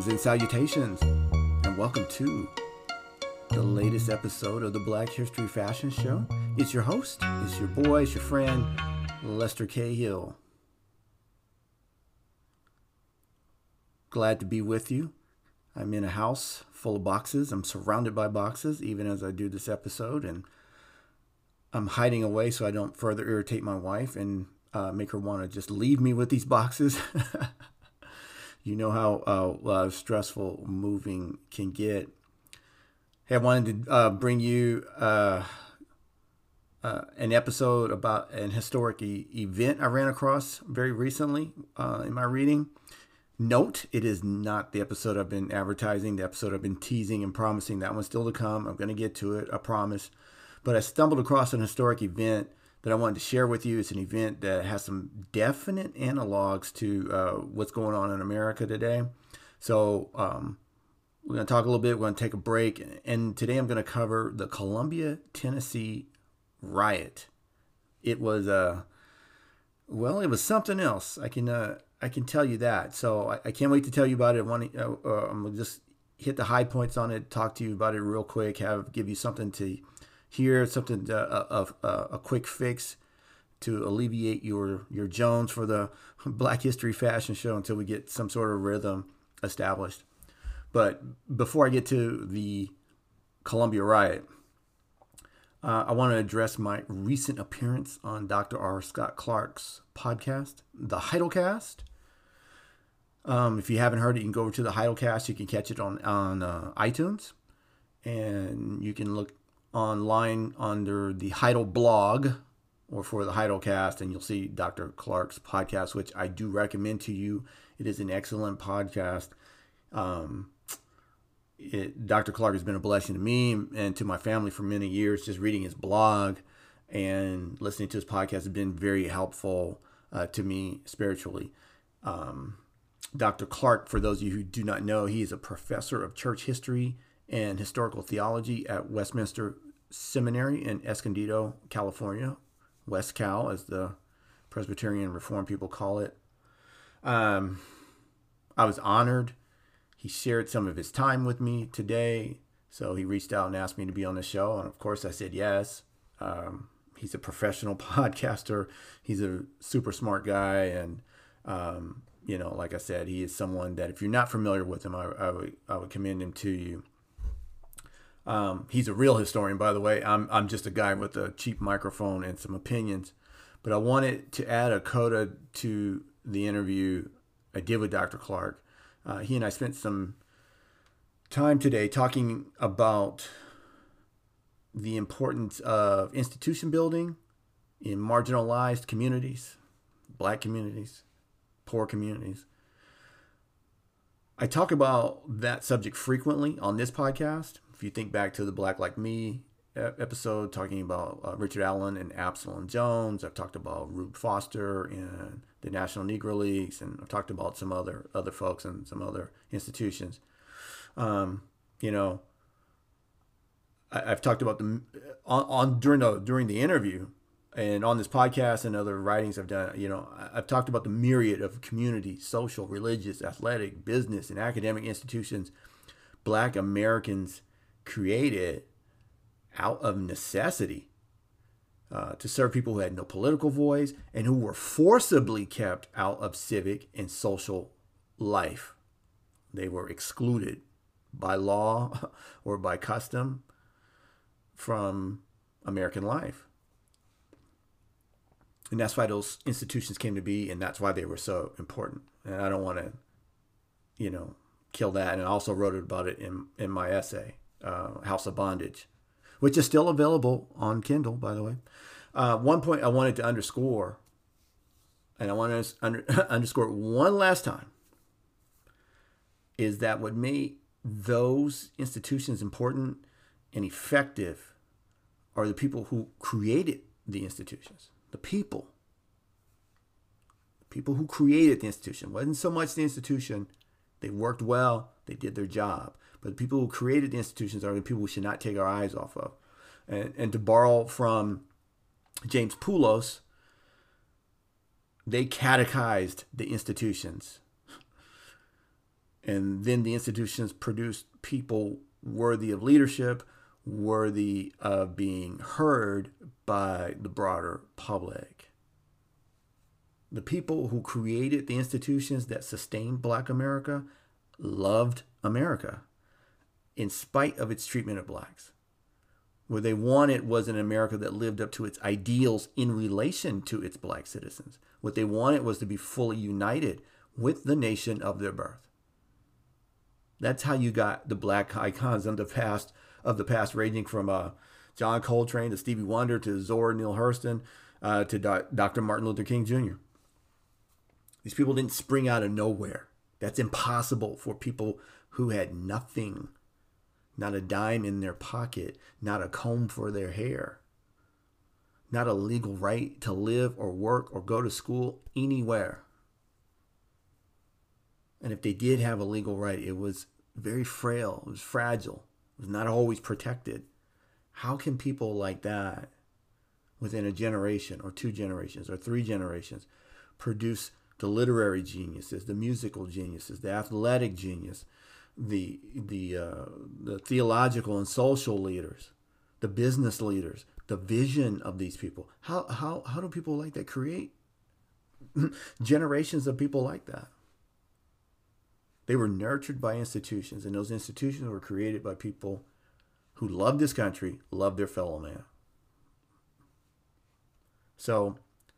Greetings and salutations, and welcome to the latest episode of the Black History Fashion Show. It's your host, it's your boy, it's your friend, Lester Cahill. Glad to be with you. I'm in a house full of boxes. I'm surrounded by boxes even as I do this episode, and I'm hiding away so I don't further irritate my wife and make her want to just leave me with these boxes. You know how stressful moving can get. Hey, I wanted to bring you an episode about an historic event I ran across very recently in my reading. Note, it is not the episode I've been advertising, the episode I've been teasing and promising. That one's still to come. I'm going to get to it, I promise. But I stumbled across an historic event that I wanted to share with you. It's an event that has some definite analogs to what's going on in America today. So we're going to talk a little bit. We're going to take a break. And today I'm going to cover the Columbia, Tennessee riot. It was, it was something else. I can tell you that. So I can't wait to tell you about it. I'm going to just hit the high points on it, talk to you about it real quick, give you something to hear, something a quick fix to alleviate your Jones for the Black History Fashion Show until we get some sort of rhythm established. But before I get to the Columbia riot, I want to address my recent appearance on Dr. R. Scott Clark's podcast, The Heidelcast. If you haven't heard it, you can go over to The Heidelcast. You can catch it on iTunes, and you can look online under the Heidel blog or for the Heidelcast, and you'll see Dr. Clark's podcast, which I do recommend to you. It is an excellent podcast. Dr. Clark has been a blessing to me and to my family for many years. Just reading his blog and listening to his podcast has been very helpful to me spiritually. Dr. Clark, for those of you who do not know, he is a professor of church history and historical theology at Westminster Seminary in Escondido, California. West Cal, as the Presbyterian Reformed people call it. I was honored. He shared some of his time with me today. So he reached out and asked me to be on the show. And of course I said yes. He's a professional podcaster. He's a super smart guy. And, like I said, he is someone that if you're not familiar with him, I would commend him to you. He's a real historian, by the way. I'm just a guy with a cheap microphone and some opinions. But I wanted to add a coda to the interview I did with Dr. Clark. He and I spent some time today talking about the importance of institution building in marginalized communities, Black communities, poor communities. I talk about that subject frequently on this podcast. If you think back to the Black Like Me episode, talking about Richard Allen and Absalom Jones, I've talked about Rube Foster and the National Negro Leagues, and I've talked about some other folks and some other institutions. I've talked about during the interview and on this podcast and other writings I've done. I've talked about the myriad of community, social, religious, athletic, business, and academic institutions Black Americans created out of necessity to serve people who had no political voice and who were forcibly kept out of civic and social life. They were excluded by law or by custom from American life. And that's why those institutions came to be, and that's why they were so important. And I don't want to, kill that. And I also wrote about it in my essay, House of Bondage, which is still available on Kindle, by the way. One point I wanted to underscore, and I want to underscore one last time, is that what made those institutions important and effective are the people who created the institutions. The people who created the institution. It wasn't so much the institution. They worked well. They did their job. But the people who created the institutions are the people we should not take our eyes off of. And to borrow from James Poulos, they catechized the institutions. And then the institutions produced people worthy of leadership, worthy of being heard by the broader public. The people who created the institutions that sustained Black America loved America in spite of its treatment of Blacks. What they wanted was an America that lived up to its ideals in relation to its Black citizens. What they wanted was to be fully united with the nation of their birth. That's how you got the Black icons of the past, ranging from John Coltrane to Stevie Wonder to Zora Neale Hurston to Dr. Martin Luther King Jr. These people didn't spring out of nowhere. That's impossible for people who had nothing, not a dime in their pocket, not a comb for their hair, not a legal right to live or work or go to school anywhere. And if they did have a legal right, it was very frail, it was fragile, it was not always protected. How can people like that, within a generation or 2 generations or 3 generations, produce the literary geniuses, the musical geniuses, the athletic genius, the theological and social leaders, the business leaders, the vision of these people? How do people like that create generations of people like that? They were nurtured by institutions, and those institutions were created by people who loved this country, loved their fellow man. So,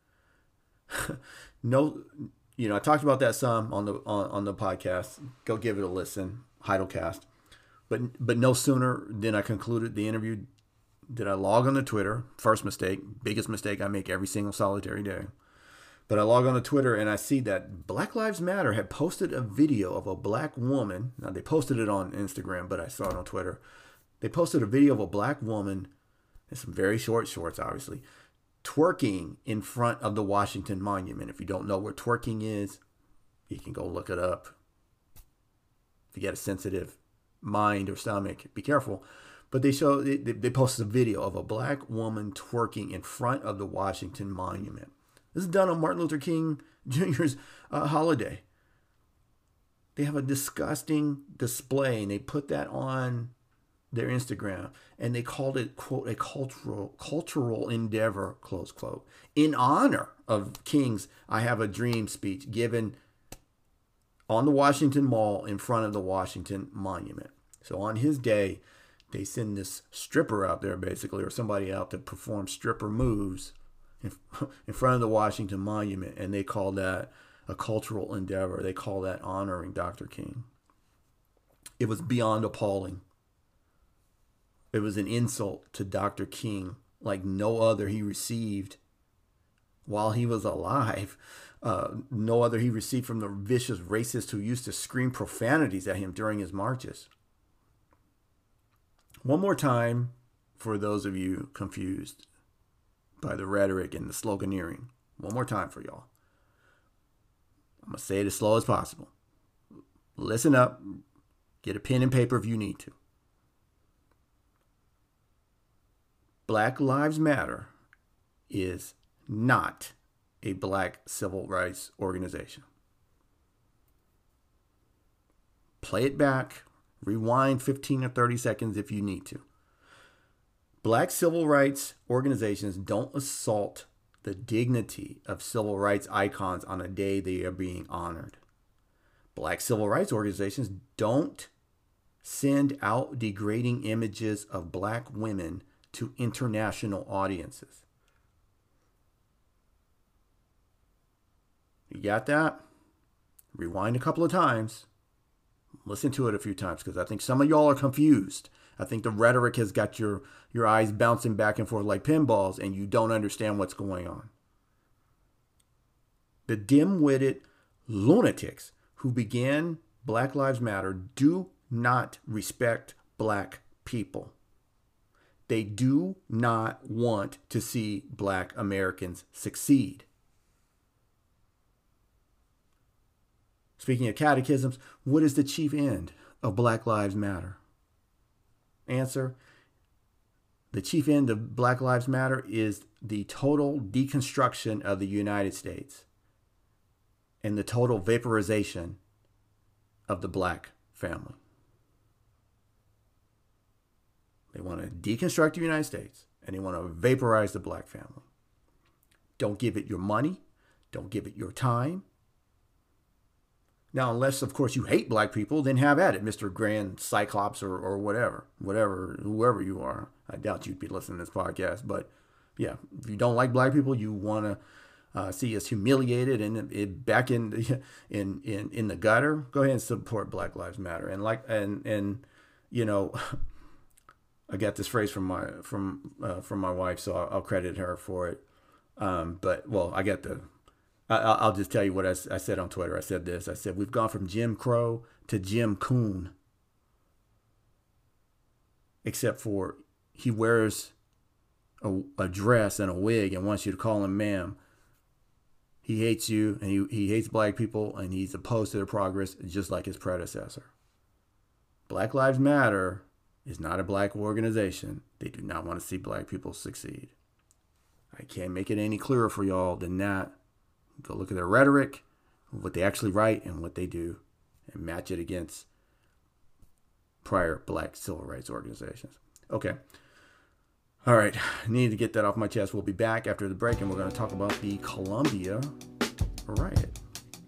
I talked about that some on the podcast. Go give it a listen, Heidelcast. But no sooner than I concluded the interview did I log on to Twitter. First mistake, biggest mistake I make every single solitary day. But I log on to Twitter and I see that Black Lives Matter had posted a video of a Black woman. Now, they posted it on Instagram, but I saw it on Twitter. They posted a video of a Black woman, and some very short shorts, obviously, twerking in front of the Washington Monument. If you don't know what twerking is, you can go look it up. If you got a sensitive mind or stomach, be careful. But they posted a video of a Black woman twerking in front of the Washington Monument. This is done on Martin Luther King Jr.'s holiday. They have a disgusting display, and they put that on their Instagram, and they called it, quote, a cultural endeavor, close quote, in honor of King's I Have a Dream speech given on the Washington Mall in front of the Washington Monument. So on his day, they send this stripper out there, basically, or somebody out to perform stripper moves in front of the Washington Monument, and they call that a cultural endeavor. They call that honoring Dr. King. It was beyond appalling. It was an insult to Dr. King like no other he received while he was alive. No other he received from the vicious racists who used to scream profanities at him during his marches. One more time, for those of you confused by the rhetoric and the sloganeering. One more time for y'all. I'm going to say it as slow as possible. Listen up. Get a pen and paper if you need to. Black Lives Matter is not a Black civil rights organization. Play it back. Rewind 15 or 30 seconds if you need to. Black civil rights organizations don't assault the dignity of civil rights icons on a day they are being honored. Black civil rights organizations don't send out degrading images of Black women to international audiences. You got that? Rewind a couple of times. Listen to it a few times, because I think some of y'all are confused. I think the rhetoric has got your eyes bouncing back and forth like pinballs, and you don't understand what's going on. The dim-witted lunatics who began Black Lives Matter do not respect Black people. They do not want to see Black Americans succeed. Speaking of catechisms, what is the chief end of Black Lives Matter? Answer: the chief end of Black Lives Matter is the total deconstruction of the United States and the total vaporization of the black family. They want to deconstruct the United States, and they want to vaporize the black family. Don't give it your money. Don't give it your time. Now, unless, of course, you hate black people, then have at it, Mr. Grand Cyclops or whoever you are. I doubt you'd be listening to this podcast. But, yeah, if you don't like black people, you want to see us humiliated and back in the gutter, go ahead and support Black Lives Matter. And you know, I got this phrase from my wife, so I'll credit her for it. But well, I'll just tell you what I said on Twitter. I said this. I said, we've gone from Jim Crow to Jim Coon, except for he wears a dress and a wig and wants you to call him ma'am. He hates you, and he hates black people, and he's opposed to their progress, just like his predecessor. Black Lives Matter is not a black organization. They do not want to see black people succeed. I can't make it any clearer for y'all than that. Go look at their rhetoric, what they actually write, and what they do, and match it against prior black civil rights organizations. Okay. All right. I need to get that off my chest. We'll be back after the break, and we're going to talk about the Columbia riot.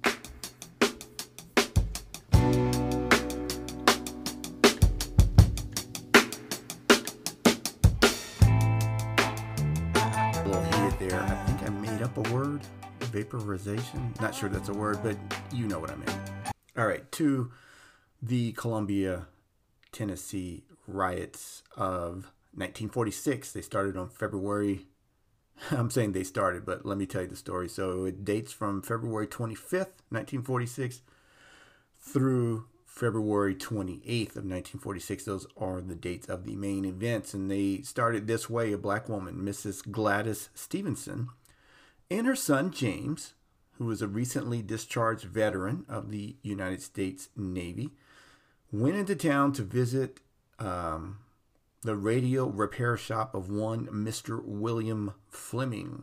A little heated there. I think I made up a word. Vaporization. Not sure that's a word, but you know what I mean. All right. To the Columbia, Tennessee riots of 1946. They started on February. I'm saying they started, but let me tell you the story. So it dates from February 25th, 1946 through February 28th of 1946. Those are the dates of the main events. And they started this way. A black woman, Mrs. Gladys Stevenson, and her son, James, who was a recently discharged veteran of the United States Navy, went into town to visit the radio repair shop of one Mr. William Fleming.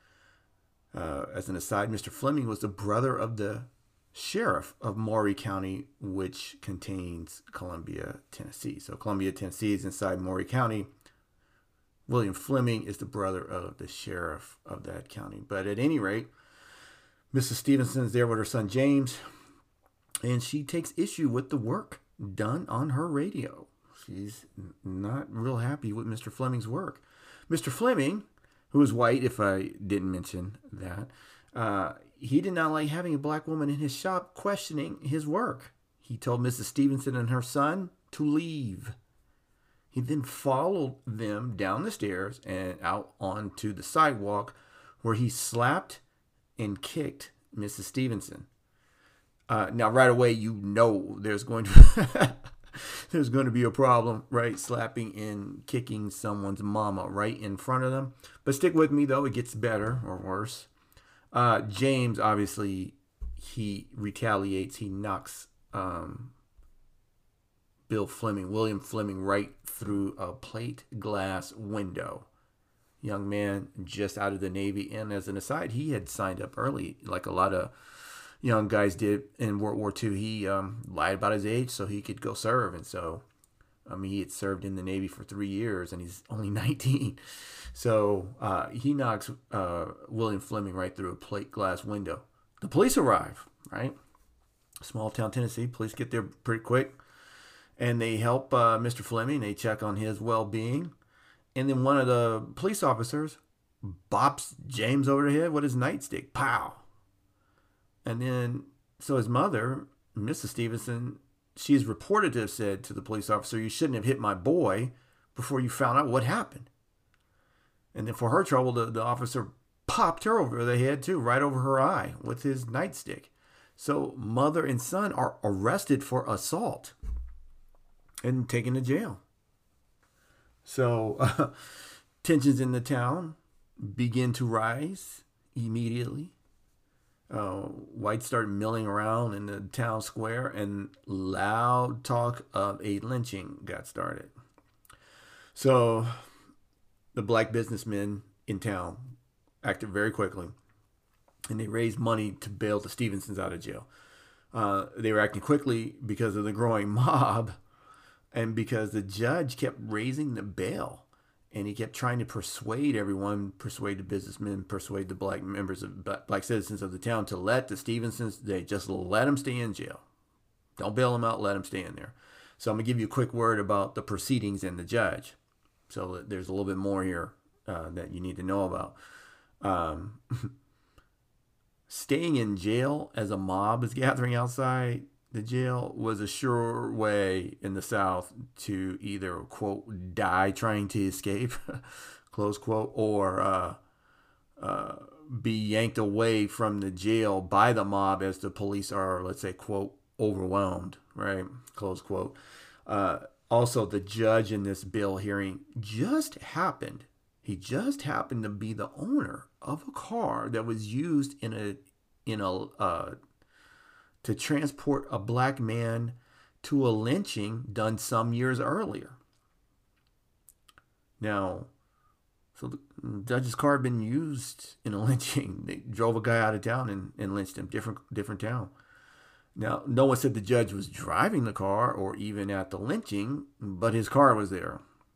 As an aside, Mr. Fleming was the brother of the sheriff of Maury County, which contains Columbia, Tennessee. So Columbia, Tennessee is inside Maury County. William Fleming is the brother of the sheriff of that county. But at any rate, Mrs. Stevenson is there with her son James, and she takes issue with the work done on her radio. She's not real happy with Mr. Fleming's work. Mr. Fleming, who is white, if I didn't mention that, he did not like having a black woman in his shop questioning his work. He told Mrs. Stevenson and her son to leave. He then followed them down the stairs and out onto the sidewalk, where he slapped and kicked Mrs. Stevenson. Now, right away, you know there's going to be a problem, right? Slapping and kicking someone's mama right in front of them. But stick with me, though. It gets better or worse. James, obviously, he retaliates. He knocks William Fleming, right through a plate glass window. Young man just out of the Navy. And as an aside, he had signed up early, like a lot of young guys did in World War II. He lied about his age so he could go serve. And so, he had served in the Navy for 3 years, and he's only 19. So he knocks William Fleming right through a plate glass window. The police arrive, right? Small town Tennessee. Police get there pretty quick, and they help Mr. Fleming. They check on his well-being. And then one of the police officers bops James over the head with his nightstick. Pow! And then, so his mother, Mrs. Stevenson, she's reported to have said to the police officer, "You shouldn't have hit my boy before you found out what happened." And then for her trouble, the officer popped her over the head too, right over her eye with his nightstick. So mother and son are arrested for assault and taken to jail. So tensions in the town begin to rise immediately. Whites started milling around in the town square, and loud talk of a lynching got started. So the black businessmen in town acted very quickly, and they raised money to bail the Stevensons out of jail. They were acting quickly because of the growing mob and because the judge kept raising the bail. And he kept trying to persuade everyone, persuade the businessmen, persuade the black members of black citizens of the town to let the Stevensons, they just let them stay in jail. Don't bail them out, let them stay in there. So I'm going to give you a quick word about the proceedings and the judge. So there's a little bit more here that you need to know about. Staying in jail as a mob is gathering outside the jail was a sure way in the South to either, quote, die trying to escape, close quote, or be yanked away from the jail by the mob as the police are, let's say, quote, overwhelmed, right, close quote. Also, the judge in this bill hearing just happened to be the owner of a car that was used to transport a black man to a lynching done some years earlier. Now, so the judge's car had been used in a lynching. They drove a guy out of town and lynched him, different town. Now, no one said the judge was driving the car or even at the lynching, but his car was there.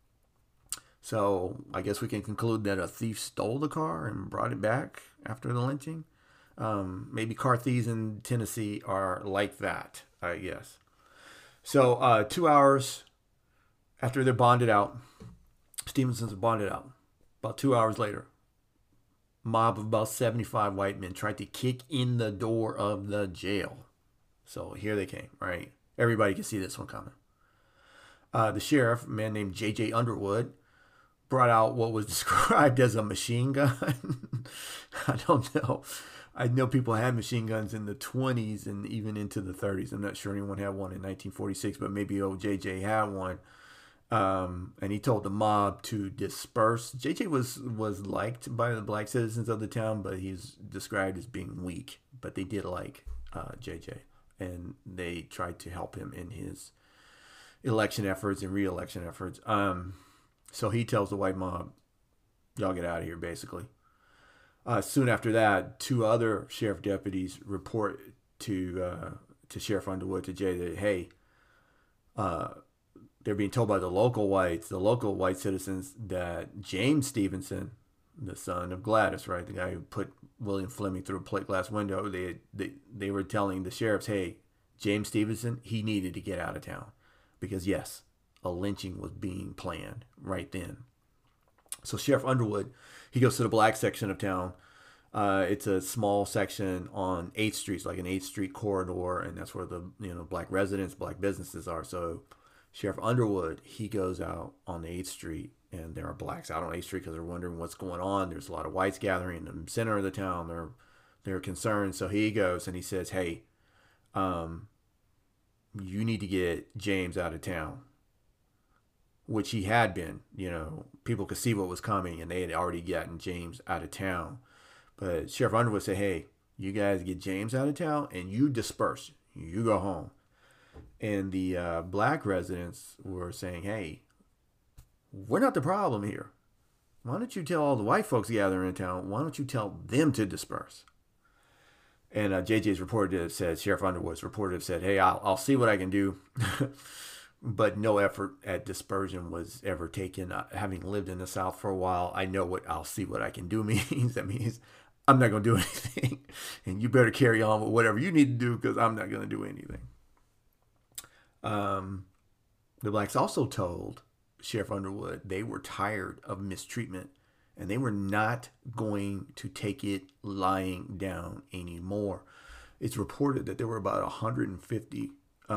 So I guess we can conclude that a thief stole the car and brought it back after the lynching. Maybe car thieves in Tennessee are like that, I guess. So 2 hours after they're bonded out, Stevenson's bonded out. About 2 hours later, mob of about 75 white men tried to kick in the door of the jail. So here they came, right? Everybody can see this one coming. The sheriff, a man named J.J. Underwood, brought out what was described as a machine gun. I don't know. I know people had machine guns in the 20s and even into the 30s. I'm not sure anyone had one in 1946, but maybe old JJ had one. And he told the mob to disperse. JJ was liked by the black citizens of the town, but he's described as being weak. But they did like JJ, and they tried to help him in his election efforts and re-election efforts. So he tells the white mob, y'all get out of here, basically. Soon after that, two other sheriff deputies report to Sheriff Underwood, to Jay, that, hey, they're being told by the local white citizens, that James Stevenson, the son of Gladys, right, the guy who put William Fleming through a plate glass window, they were telling the sheriffs, hey, James Stevenson, he needed to get out of town because, yes, a lynching was being planned right then. So Sheriff Underwood, he goes to the black section of town. It's a small section on 8th Street, like an 8th Street corridor, and that's where the black residents, black businesses are. So Sheriff Underwood, he goes out on 8th Street, and there are blacks out on 8th Street because they're wondering what's going on. There's a lot of whites gathering in the center of the town. They're concerned. So he goes and he says, hey, you need to get James out of town. Which he had been, people could see what was coming, and they had already gotten James out of town. But Sheriff Underwood said, hey, you guys get James out of town and you disperse. You go home. And the black residents were saying, hey, we're not the problem here. Why don't you tell all the white folks gathering in town, why don't you tell them to disperse? And JJ's reporter said, Sheriff Underwood's reporter said, hey, I'll see what I can do. But no effort at dispersion was ever taken. Having lived in the South for a while, I know what I'll see what I can do means. That means I'm not going to do anything. And you better carry on with whatever you need to do because I'm not going to do anything. The blacks also told Sheriff Underwood they were tired of mistreatment and they were not going to take it lying down anymore. It's reported that there were about 150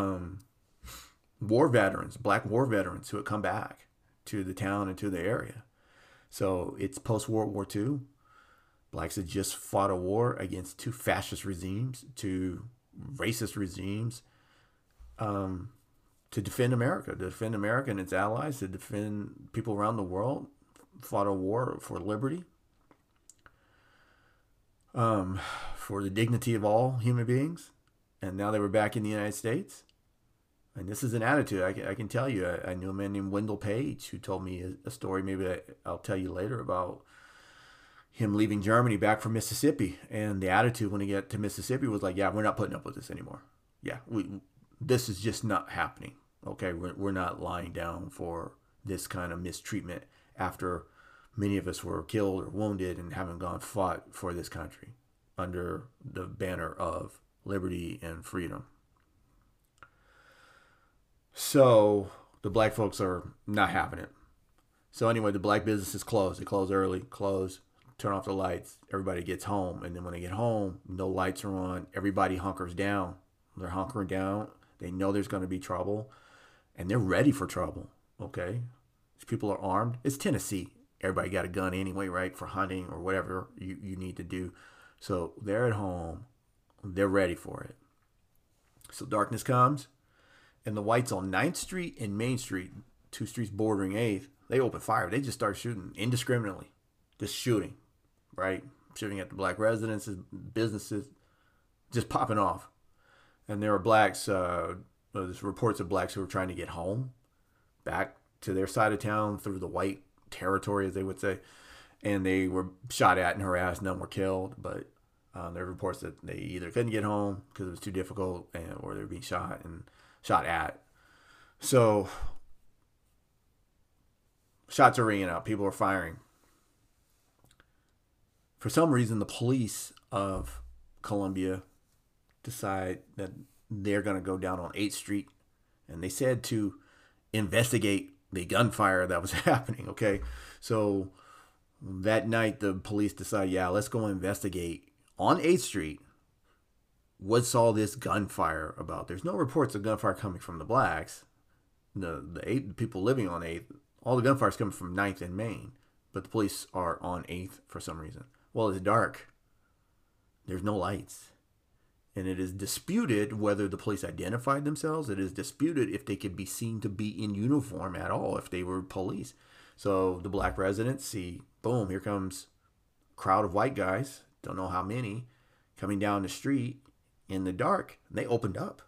black war veterans who had come back to the town and to the area. So it's post-World War II. Blacks had just fought a war against two fascist regimes, two racist regimes, to defend America and its allies, to defend people around the world, fought a war for liberty, for the dignity of all human beings. And now they were back in the United States. And this is an attitude. I can tell you. I knew a man named Wendell Page who told me a story. Maybe I'll tell you later about him leaving Germany back from Mississippi. And the attitude when he got to Mississippi was like, yeah, we're not putting up with this anymore. yeah, this is just not happening. Okay, we're not lying down for this kind of mistreatment after many of us were killed or wounded and haven't gone fought for this country under the banner of liberty and freedom. So the black folks are not having it. So anyway, the black businesses close. They close early, turn off the lights. Everybody gets home. And then when they get home, no lights are on. Everybody hunkers down. They're hunkering down. They know there's going to be trouble. And they're ready for trouble. Okay? These people are armed. It's Tennessee. Everybody got a gun anyway, right? For hunting or whatever you need to do. So they're at home. They're ready for it. So darkness comes. And the whites on 9th Street and Main Street, 2 streets bordering 8th, they open fire. They just start shooting indiscriminately. Just shooting, right? Shooting at the black residences, businesses, just popping off. And there are blacks, there's reports of blacks who are trying to get home, back to their side of town through the white territory, as they would say. And they were shot at and harassed. None were killed, but there are reports that they either couldn't get home because it was too difficult, or they were being shot at. So shots are ringing out. People are firing. For some reason, the police of Columbia decide that they're going to go down on 8th Street. And they said to investigate the gunfire that was happening. Okay. So that night, the police decide, let's go investigate on 8th Street. What's all this gunfire about? There's no reports of gunfire coming from the blacks. The people living on 8th, all the gunfire is coming from 9th and Main. But the police are on 8th for some reason. Well, it's dark. There's no lights. And it is disputed whether the police identified themselves. It is disputed if they could be seen to be in uniform at all, if they were police. So the black residents see, boom, here comes a crowd of white guys, don't know how many, coming down the street in the dark. And they opened up.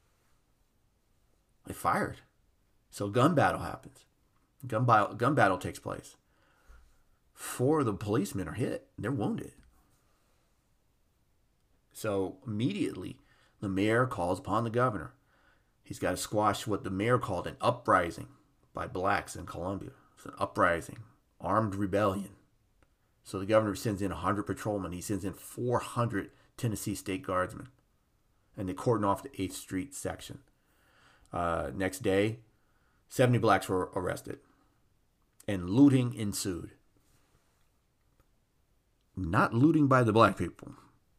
They fired. So gun battle happens. Gun battle takes place. 4 of the policemen are hit. They're wounded. So immediately, the mayor calls upon the governor. He's got to squash what the mayor called an uprising by blacks in Columbia. It's an uprising, armed rebellion. So the governor sends in 100 patrolmen. He sends in 400 Tennessee State Guardsmen. And they cordon off the 8th Street section. Next day, 70 blacks were arrested. And looting ensued. Not looting by the black people.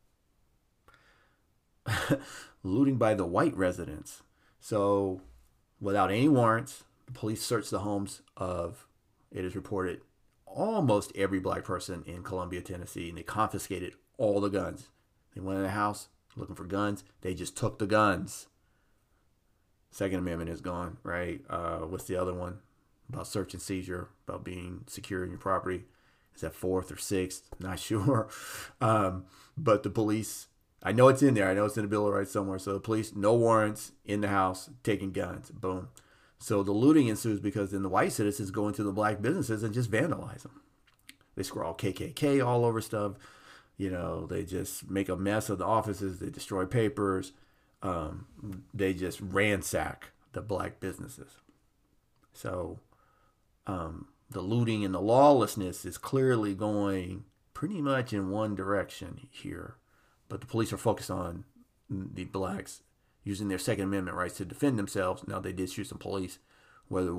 Looting by the white residents. So, without any warrants, the police searched the homes of, it is reported, almost every black person in Columbia, Tennessee, and they confiscated all the guns. They went in the house looking for guns. They just took the guns. Second Amendment is gone, right? What's the other one? About search and seizure, about being secure in your property. Is that 4th or 6th? Not sure. But the police, I know it's in there. I know it's in the Bill of Rights somewhere. So the police, no warrants, in the house, taking guns. Boom. So the looting ensues because then the white citizens go into the black businesses and just vandalize them. They scrawl KKK all over stuff. They just make a mess of the offices. They destroy papers. They just ransack the black businesses. So the looting and the lawlessness is clearly going pretty much in one direction here. But the police are focused on the blacks using their Second Amendment rights to defend themselves. Now, they did shoot some police, whether,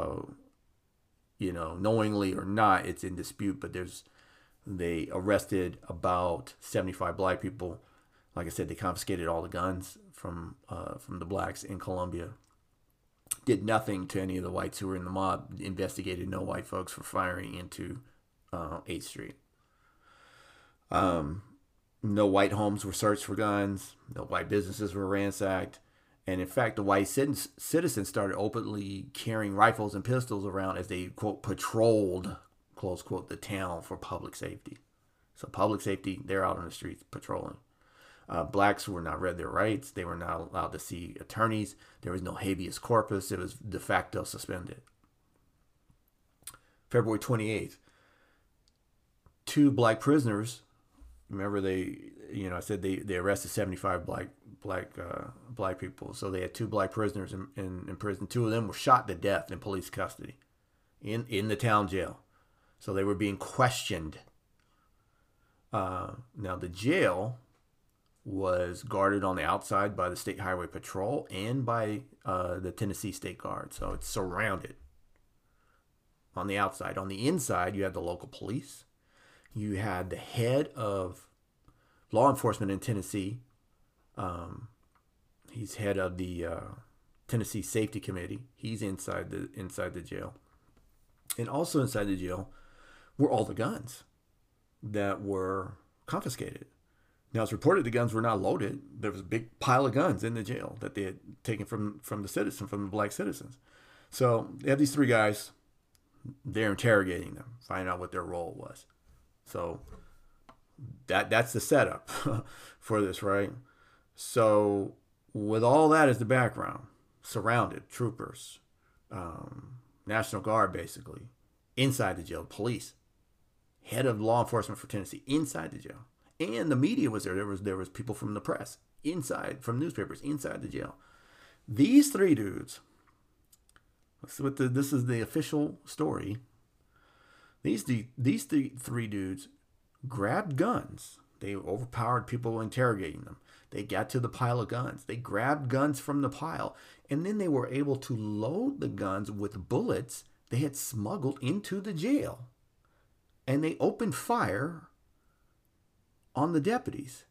knowingly or not, it's in dispute. But they arrested about 75 black people. Like I said, they confiscated all the guns from the blacks in Columbia. Did nothing to any of the whites who were in the mob. Investigated no white folks for firing into 8th Street. No white homes were searched for guns. No white businesses were ransacked. And in fact, the white citizens started openly carrying rifles and pistols around as they, quote, patrolled, close quote, the town for public safety. So public safety, they're out on the streets patrolling. Blacks were not read their rights. They were not allowed to see attorneys. There was no habeas corpus. It was de facto suspended. February 28th, 2 black prisoners, remember I said they arrested 75 black black people. So they had 2 black prisoners in prison. 2 of them were shot to death in police custody in the town jail. So they were being questioned. Now the jail was guarded on the outside by the State Highway Patrol and by the Tennessee State Guard. So it's surrounded on the outside. On the inside, you had the local police. You had the head of law enforcement in Tennessee. He's head of the Tennessee Safety Committee. He's inside the jail. And also inside the jail were all the guns that were confiscated. Now, it's reported the guns were not loaded. There was a big pile of guns in the jail that they had taken from the black citizens. So they have these 3 guys. They're interrogating them, finding out what their role was. So that's the setup for this, right? So with all that as the background, surrounded, troopers, National Guard, basically, inside the jail, police, head of law enforcement for Tennessee, inside the jail. And the media was there. There was people from the press, inside, from newspapers, inside the jail. These 3 dudes, this is the official story. These 3 dudes grabbed guns. They overpowered people interrogating them. They got to the pile of guns. They grabbed guns from the pile. And then they were able to load the guns with bullets they had smuggled into the jail. And they opened fire on the deputies.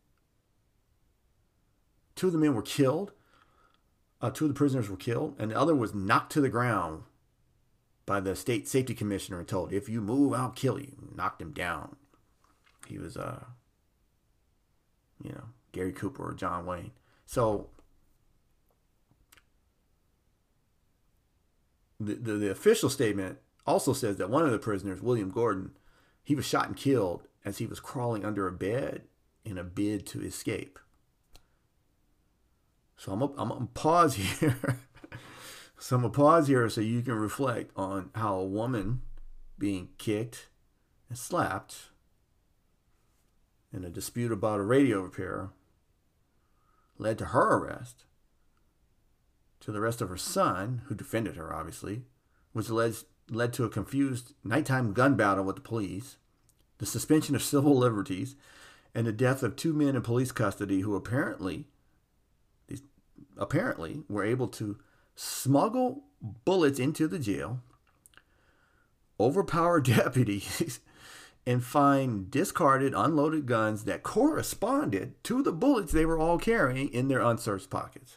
2 of the men were killed. 2 of the prisoners were killed. And the other was knocked to the ground by the state safety commissioner and told, if you move, I'll kill you. Knocked him down. He was, Gary Cooper or John Wayne. So the official statement also says that one of the prisoners, William Gordon, he was shot and killed as he was crawling under a bed in a bid to escape. So I'm gonna pause here. So you can reflect on how a woman being kicked and slapped in a dispute about a radio repair led to her arrest, to the arrest of her son, who defended her, obviously, which led to a confused nighttime gun battle with the police, the suspension of civil liberties, and the death of 2 men in police custody who apparently were able to smuggle bullets into the jail, overpower deputies, and find discarded, unloaded guns that corresponded to the bullets they were all carrying in their unsearched pockets.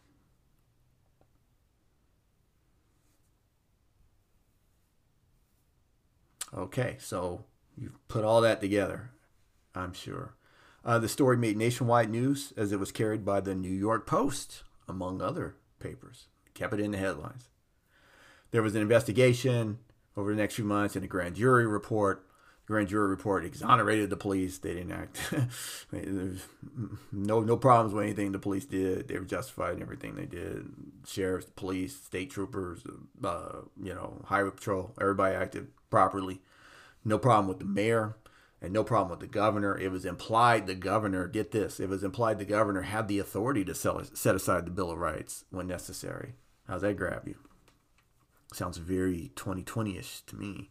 Okay, so you've put all that together, I'm sure. The story made nationwide news as it was carried by the New York Post, among other papers. Kept it in the headlines. There was an investigation over the next few months and a grand jury report. The grand jury report exonerated the police. They didn't act. There's no problems with anything the police did. They were justified in everything they did. Sheriffs, police, state troopers, highway patrol, everybody acted properly. No problem with the mayor. And no problem with the governor. It was implied the governor, get this, it was implied the governor had the authority to set aside the Bill of Rights when necessary. How's that grab you? Sounds very 2020-ish to me.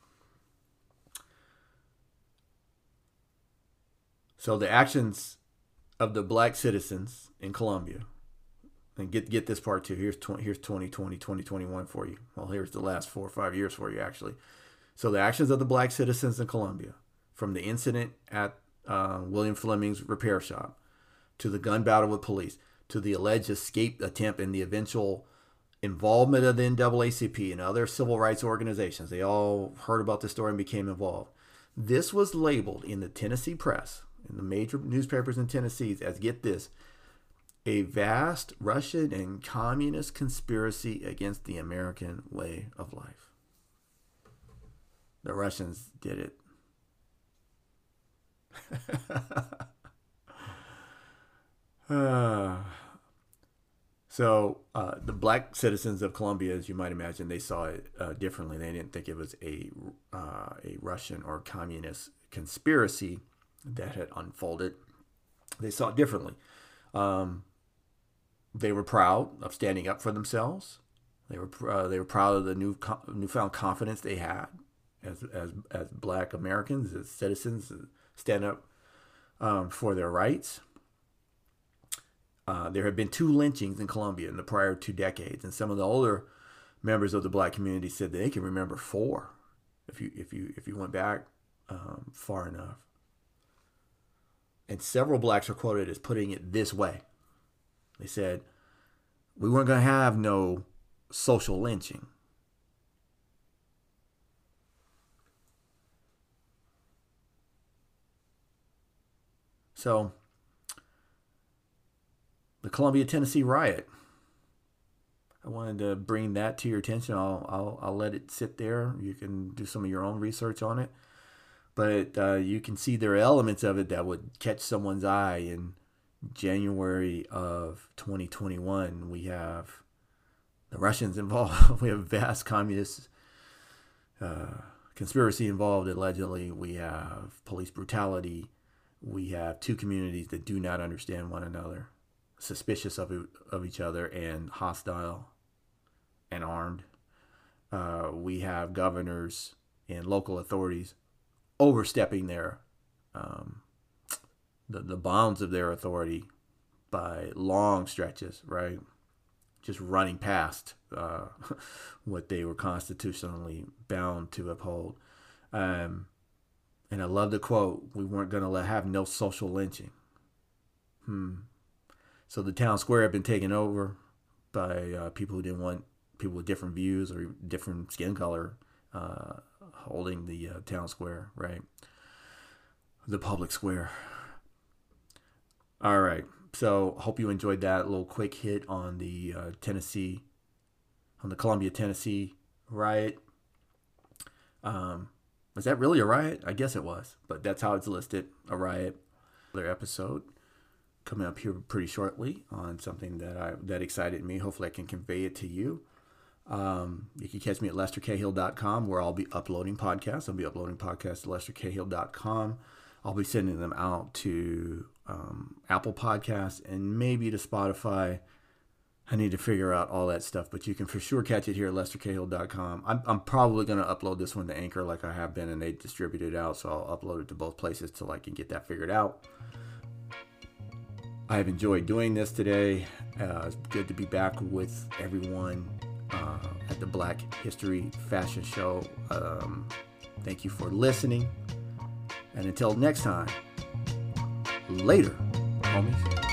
So the actions of the black citizens in Colombia, and get this part too. Here's 2020, 2021 for you. Well, here's the last 4 or 5 years for you, actually. So the actions of the black citizens in Colombia, from the incident at William Fleming's repair shop, to the gun battle with police, to the alleged escape attempt and the eventual involvement of the NAACP and other civil rights organizations. They all heard about this story and became involved. This was labeled in the Tennessee press, in the major newspapers in Tennessee, as, get this, a vast Russian and communist conspiracy against the American way of life. The Russians did it. So the black citizens of Colombia, as you might imagine, they saw it differently. They didn't think it was a Russian or communist conspiracy that had unfolded. They saw it differently. They were proud of standing up for themselves. They were proud of the newfound confidence they had as Black Americans, as citizens, to stand up for their rights. There had been 2 lynchings in Colombia in the prior 2 decades, and some of the older members of the Black community said that they can remember 4 if you went back far enough. And several Blacks are quoted as putting it this way. They said, "We weren't going to have no social lynching." So, the Columbia, Tennessee riot. I wanted to bring that to your attention. I'll let it sit there. You can do some of your own research on it. But you can see there are elements of it that would catch someone's eye. In January of 2021, we have the Russians involved. We have vast communist conspiracy involved, allegedly. We have police brutality. We have 2 communities that do not understand one another, suspicious of each other, and hostile and armed. We have governors and local authorities overstepping their the bounds of their authority by long stretches, right? Just running past what they were constitutionally bound to uphold. And I love the quote, "We weren't going to have no social lynching." So the town square had been taken over by people who didn't want people with different views or different skin color holding the town square, right? The public square. All right. So hope you enjoyed that little quick hit on the Columbia, Tennessee riot. Was that really a riot? I guess it was, but that's how it's listed, a riot. Another episode coming up here pretty shortly on something that excited me. Hopefully I can convey it to you. You can catch me at LesterCahill.com, where I'll be uploading podcasts. I'll be uploading podcasts to LesterCahill.com. I'll be sending them out to Apple Podcasts and maybe to Spotify. I need to figure out all that stuff, but you can for sure catch it here at LesterCahill.com. I'm probably going to upload this one to Anchor like I have been, and they distribute it out, so I'll upload it to both places till I can get that figured out. I have enjoyed doing this today. It's good to be back with everyone at the Black History Fashion Show. Thank you for listening. And until next time, later, homies.